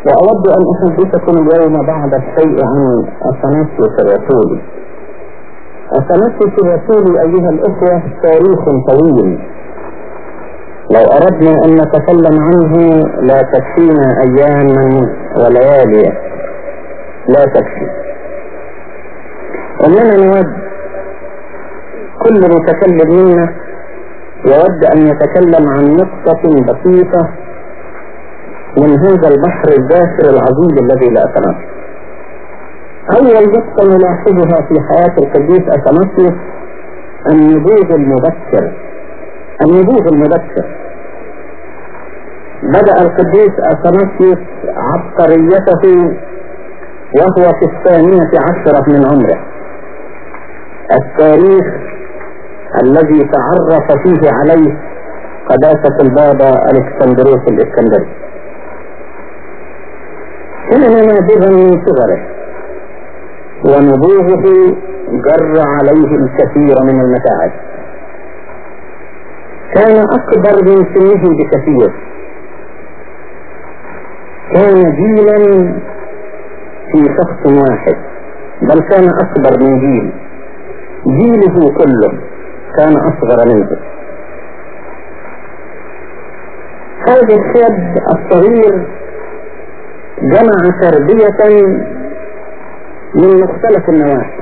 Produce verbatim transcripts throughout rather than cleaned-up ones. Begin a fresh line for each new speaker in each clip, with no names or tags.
وأود أن أحدثكم اليوم بعض الشيء عن أثناسيوس الرسولي. أثناسيوس الرسولي أيها الأخوة تاريخ طويل، لو أردنا أن نتكلم عنه لا تكفينا أياما وليالي، لا تكفي. إننا نود كل متكلم منا يود أن يتكلم عن نقطة بسيطة من هذا البحر الداخل العظيم الذي لا تناهى. أول نقطة نلاحظها في حياة القديس أثناسيوس النبوغ المبكر. النبوغ المبكر بدأ القديس أثناسيوس عبقريته وهو في الثانية عشرة من عمره. التاريخ الذي تعرف فيه عليه قداسة البابا الإسكندروس الإسكندري. كان نابغا من صغره، ونبوغه جر عليه الكثير من المتاعب. كان أكبر من سنه بكثير، كان جيلا في شخص واحد، بل كان أكبر من جيل. جيله كله كان أصغر منه. هذا الشاب الصغير جمع تربية من مختلف النواحي،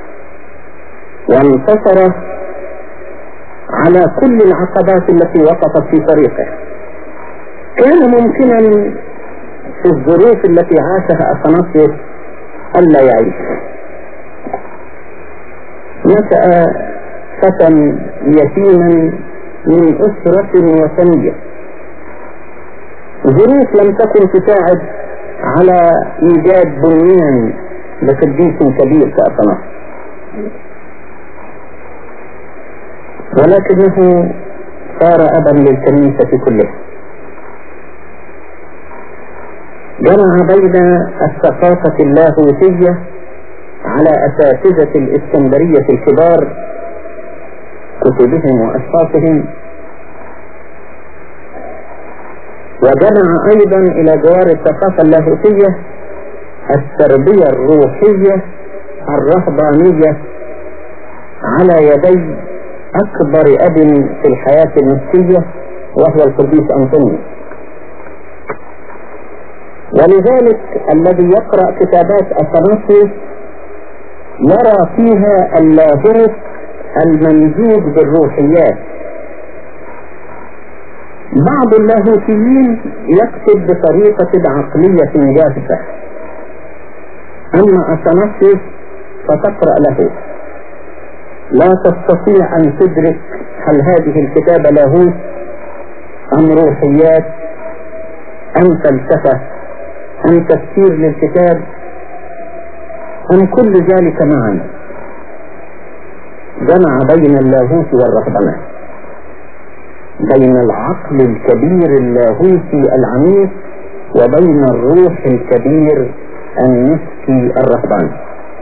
وانتصر على كل العقبات التي وقفت في طريقه. كان ممكنا في الظروف التي عاشها أثناسيوس ألا يعيش. نشأ فتى يتيما من أسرة وثنية، ظروف لم تكن تساعد على إيجاد بنيان لقديس كبير كأثناسيوس، ولكنه صار أبا للكنيسة كلها. جمع بين الثقافة اللاهوتية على أساتذة الإسكندرية الكبار كتبهم وأشخاصهم، وجمع أيضا إلى جوار الثقافة اللاهوتية التربية الروحية الرهبانية على يدي أكبر أب في الحياة النفسية وهو القديس أنطونيوس. ولذلك الذي يقرأ كتابات أثناسيوس يرى فيها اللاهوت الممزوج بالروحيات. بعض اللاهوتيين يكتب بطريقة عقلية جافة، أما أثناسيوس فتقرأ له لا تستطيع أن تدرك هل هذه الكتابة لاهوت أم روحيات أم فلسفة أم تفسير للكتاب أم كل ذلك معا. جمع بين اللاهوت والرهبنة، بين العقل الكبير اللاهوتي العميق وبين الروح الكبير النفسي الرهباني.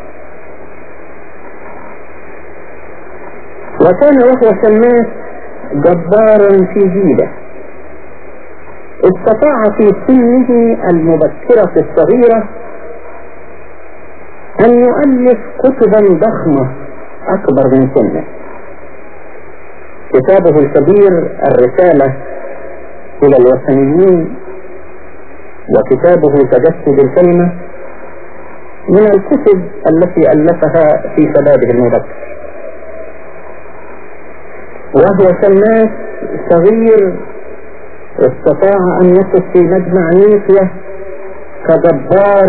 وكان وهو شماس جبارا في جيله، استطاع في سنه المبكرة الصغيرة أن يؤلف كتبا ضخمة أكبر من سنه. كتابه الكبير الرسالة إلى الوثنيين، وكتابه تجسد الكلمة من الكتب التي ألفها في شبابه المبكر. وهو شماس صغير استطاع أن يقف في مجمع نيقيا كجبار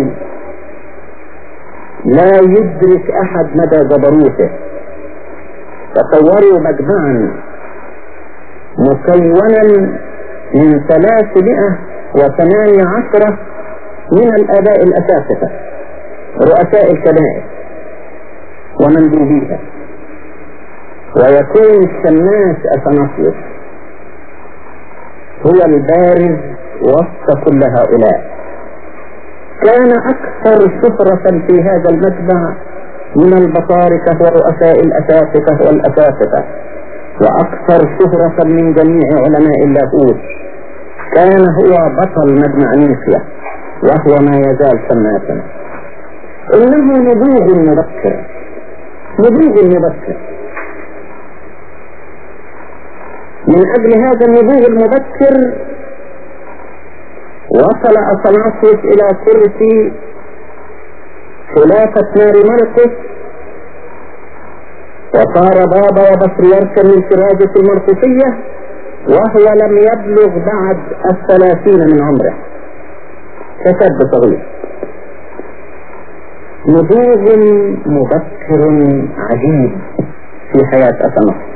لا يدرك أحد مدى جبروته. تصوروا مجمعا مكونا من ثلاثمائة وثمانية عشر من الآباء الأساتذة رؤساء الكنائس ومندوبيها، ويكون الشماس أثناسيوس هو البارز وسط كل هؤلاء. كان أكثر شهرة في هذا المجمع من البطاركة ورؤساء الأساتذة والأساتذة، وأكثر شهرة من جميع علماء اللاهوت. كان هو بطل مجمع نيقيا، وهو ما يزال سماكا. إنه نبوغ مبكر، نبوغ مبكر. من أجل هذا النبوغ المبكر وصل أثناسيوس إلى كرسي خلافة ماري مرقس، وصار بابا وبطريركا من كرازة المرقسية وهو لم يبلغ بعد الثلاثين من عمره، كشاب صغير. نبوغ مبكر عجيب في حياة أثناسيوس،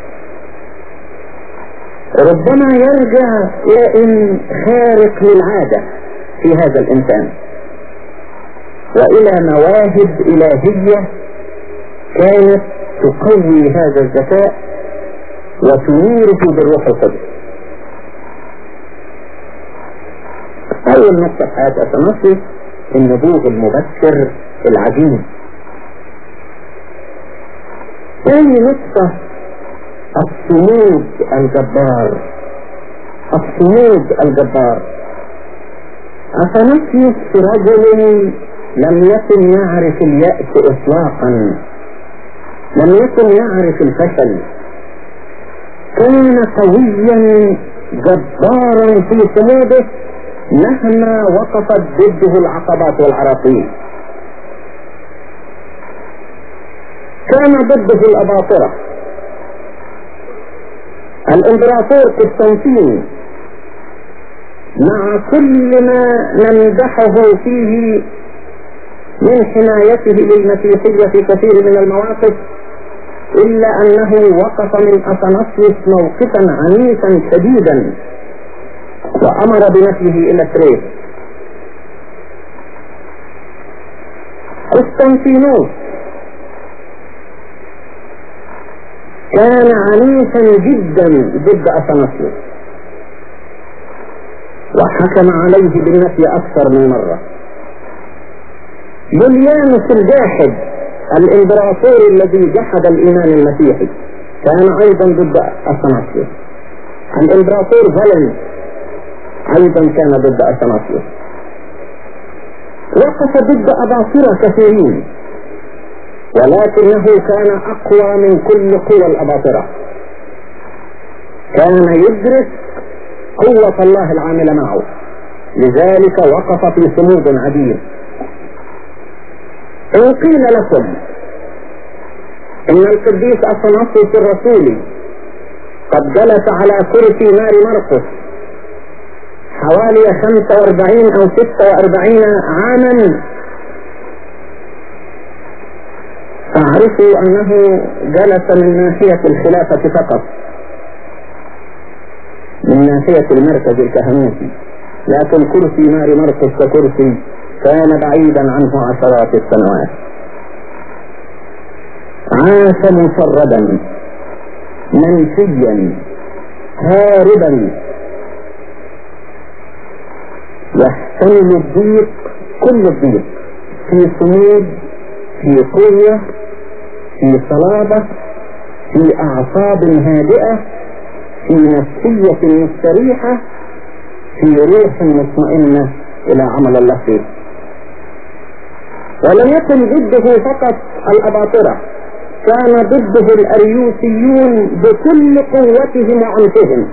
ربما يرجع إلى خارق للعادة في هذا الإنسان وإلى مواهب إلهية كانت تقوي هذا الذكاء وتنيره بالروح القدس. أول نقطة في حياة أثناسيوس النبوغ المبكر العجيب. ثاني نقطة الصمود الجبار، الصمود الجبار. أثناسيوس رجل لم يكن يعرف اليأس إطلاقا، لم يكن يعرف الفشل، كان قويا جبارا في صموده مهما وقفت ضده العقبات والعراقيل. كان ضده الأباطرة، الامبراطور قسطنطين مع كل ما نمدحه فيه من حمايته للمسيحية في كثير من المواقف، إلا أنه وقف من أثناسيوس موقفا عنيفا شديدا وأمر بنفيه إلى كريت. قسطنطينوس كان عنيفا جدا ضد أثناسيوس وحكم عليه بالنفي أكثر من مرة. يوليانوس الجاحد الامبراطور الذي جحد الإيمان المسيحي كان أيضا ضد أثناسيوس. الامبراطور فالنس أيضا كان ضد أثناسيوس. وقف ضد أباطرة كثيرين، ولكنه كان أقوى من كل قوى الأباطرة، كان يدرك قوة الله العاملة معه، لذلك وقف في صمود عديد. إن قيل لكم إن القديس أثناسيوس الرسولي قد جلس على كرسي ماري مرقس حوالي خمسة وأربعين أو ستة وأربعين عاما، فاعرفوا أنه جلس من ناحية الخلافة فقط، من ناحية المركز الكهنوتي، لكن كرسي ماري مرقس ككرسي كان بعيدا عنه عشرات السنوات. عاش مشردا منسيا هاربا يحتمل الضيق، كل الضيق، في صمود، في قوة، في صلابة، في أعصاب هادئة، في نفسية مستريحة، في روح مطمئنة إلى عمل الله فيه. ولم يكن ضده فقط الأباطرة، كان ضده الأريوسيون بكل قوتهم وعنفهم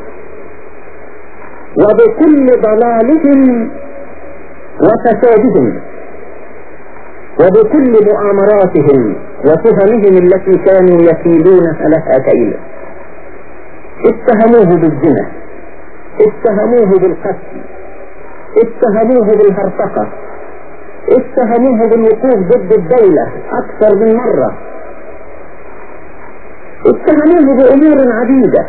وبكل ضلالهم وفسادهم وبكل مؤامراتهم وتهمهم التي كانوا يكيلونها لها كيلا. اتهموه بالزنا، اتهموه بالقتل، اتهموه بالهرطقة، اتهموه بالوقوف ضد الدولة أكثر من مرة، اتهموه بأمور عديدة،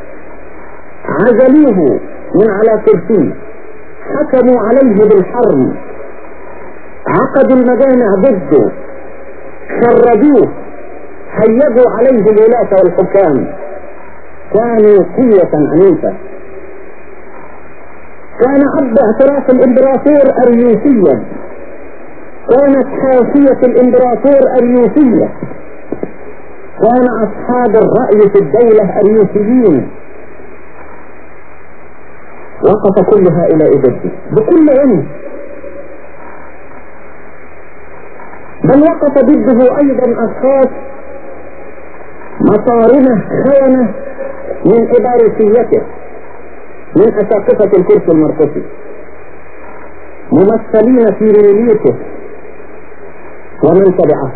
عزلوه من على كرسيه، حكموا عليه بالحرب، عقدوا المجامع ضده، شردوه، هيجوا عليه الولاة والحكام، كانوا قوة عنيفة. كان أب اعتراف الإمبراطور أريوسيا، كانت حاشية الإمبراطور أريوسية، كان أصحاب الرأي في الدولة أريوسيين. وقف كل هؤلاء ضده بكل عنف بل وقف ضده ايضا اشخاص مصارمة خونة من إبارسيته، من أساقفة الكرسي المرقسي، ممثلين في ريليته ومن تبعه.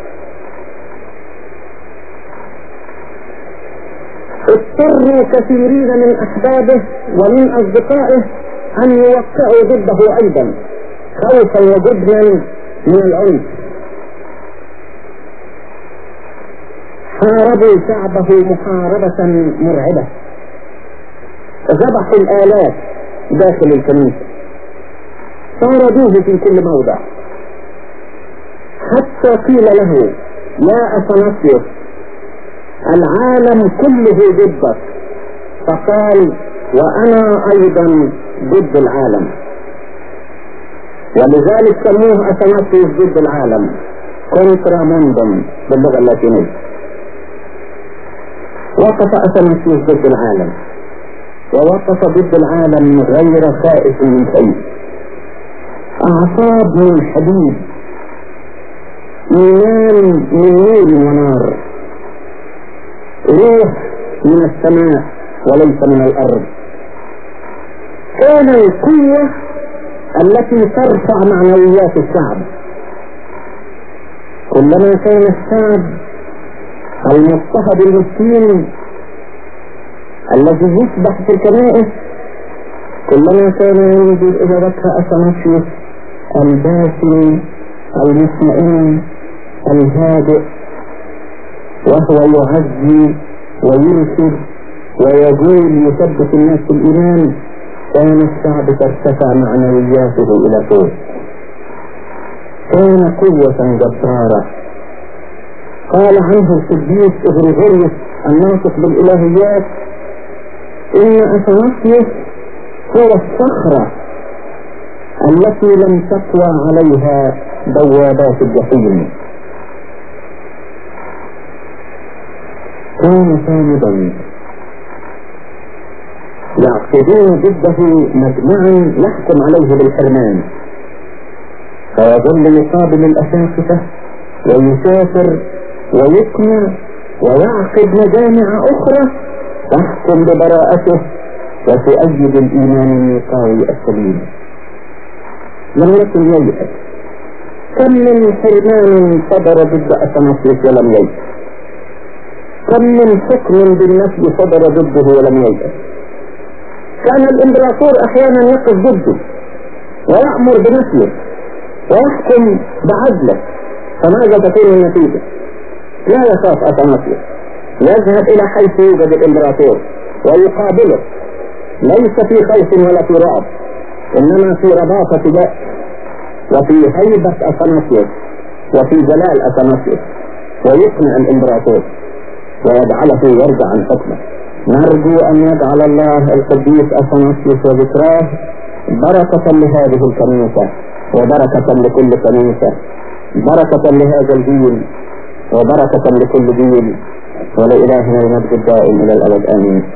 اضطروا كثيرين من أحبابه ومن أصدقائه أن يوقعوا ضده أيضا خوفا وجبنا من العنف. حاربوا شعبه محاربة مرعبة، ذبحوا الآلاف داخل الكنيسة، طاردوه في كل موضع، حتى قيل له يا أثناسيوس العالم كله ضدك، فقال وأنا أيضا ضد العالم. ولذلك سموه أثناسيوس ضد العالم، كونترا موندوم باللغة اللاتينية. وقف أثناسيوس ضد العالم، ووقف ضد العالم غير خائف من شيء. أعصاب من حديد، إيمان من نور ونار، روح من السماء وليس من الأرض. كان القوة التي ترفع معنويات الشعب. كلما كان الشعب المضطهد المسكين الذي يسبح في الكنائس، كلما كان يوجد إلى ذكر أثناسيوس الباسل المطمئن الهادئ، وهو يعزي ويرشد ويقول يثبت الناس في الإيمان، كان الشعب ترتفع معنوياته إلى فوق. كان قوة جبارة. قال عنه القديس إغريغوريوس الناطق بالإلهيات إن أثناسيوس هو الصخرة التي لم تقوى عليها بوابات الجحيم. كان صامدا، يعقدون ضده مجمعا يحكم عليه بالحرمان، فيظل يقابل الأساقفة ويسافر ويقنع ويعقد مجامع أخرى تحكم ببراءته وتؤيد الإيمان النقاوي السليم. لم يكن ييأس. كم من حرمان صدر ضد أثناسيوس ولم ييأس، كم من حكم بالنفي صدر ضده ولم ييأس. كان الإمبراطور أحيانا يقف ضده ويأمر بنفيه ويحكم بعدله، فماذا تكون النتيجة؟ لا يخاف أثناسيوس، يذهب إلى حيث يوجد الإمبراطور ويقابله، ليس في خوف ولا في رعب، إنما في رباطة بأس وفي هيبة أثناسيوس وفي جلال أثناسيوس، ويقنع الإمبراطور ويجعله يرجع عن حكمه. نرجو أن يجعل الله القديس أثناسيوس وذكراه بركة لهذه الكنيسة وبركة لكل كنيسة، بركة لهذا الجيل وبركة لكل جيل، ولإلهنا المجد الدائم إلى الأبد آمين.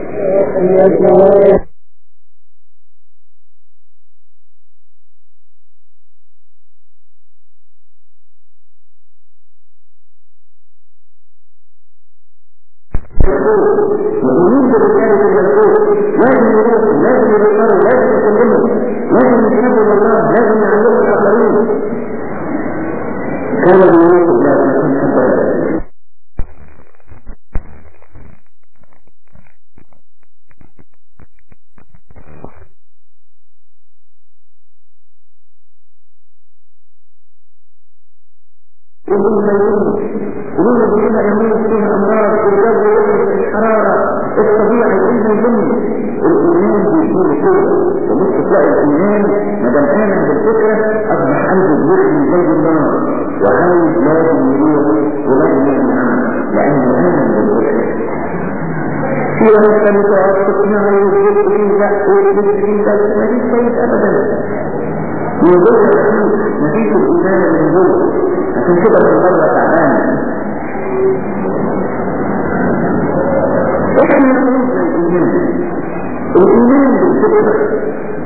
الإيمان بالفكرة